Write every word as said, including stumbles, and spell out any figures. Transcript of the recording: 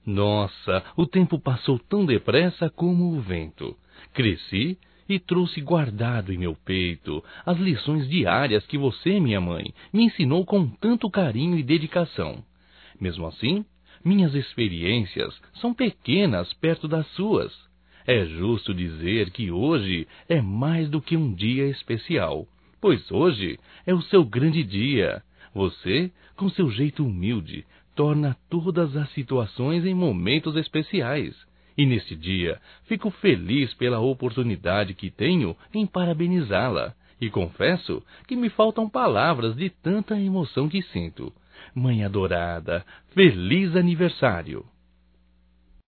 Nossa, o tempo passou tão depressa como o vento. Cresci e trouxe guardado em meu peito as lições diárias que você, minha mãe, me ensinou com tanto carinho e dedicação. Mesmo assim, minhas experiências são pequenas perto das suas. É justo dizer que hoje é mais do que um dia especial, pois hoje é o seu grande dia. Você, com seu jeito humilde, torna todas as situações em momentos especiais. E neste dia, fico feliz pela oportunidade que tenho em parabenizá-la. E confesso que me faltam palavras de tanta emoção que sinto. Mãe adorada, feliz aniversário!